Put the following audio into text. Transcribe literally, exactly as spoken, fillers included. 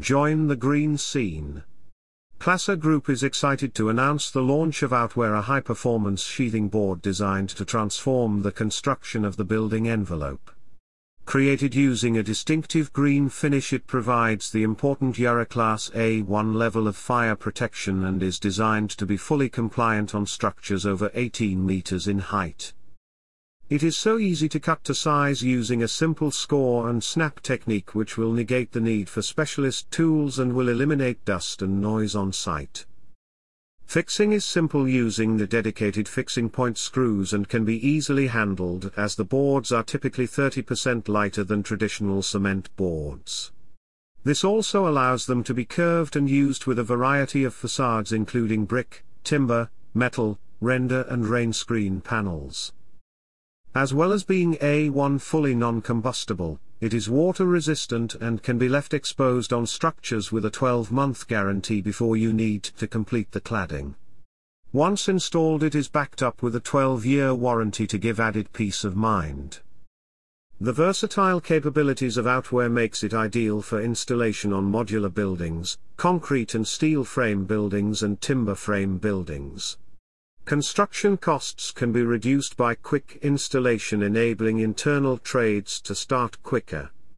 Join the green scene. Klasa Group is excited to announce the launch of Outwear, a high-performance sheathing board designed to transform the construction of the building envelope. Created using a distinctive green finish, it provides the important Yara Class A one level of fire protection and is designed to be fully compliant on structures over eighteen meters in height. It is so easy to cut to size using a simple score and snap technique, which will negate the need for specialist tools and will eliminate dust and noise on site. Fixing is simple using the dedicated fixing point screws and can be easily handled, as the boards are typically thirty percent lighter than traditional cement boards. This also allows them to be curved and used with a variety of facades including brick, timber, metal, render and rain screen panels. As well as being A one fully non-combustible, it is water resistant and can be left exposed on structures with a twelve month guarantee before you need to complete the cladding. Once installed, it is backed up with a twelve year warranty to give added peace of mind. The versatile capabilities of Outwear makes it ideal for installation on modular buildings, concrete and steel frame buildings and timber frame buildings. Construction costs can be reduced by quick installation, enabling internal trades to start quicker.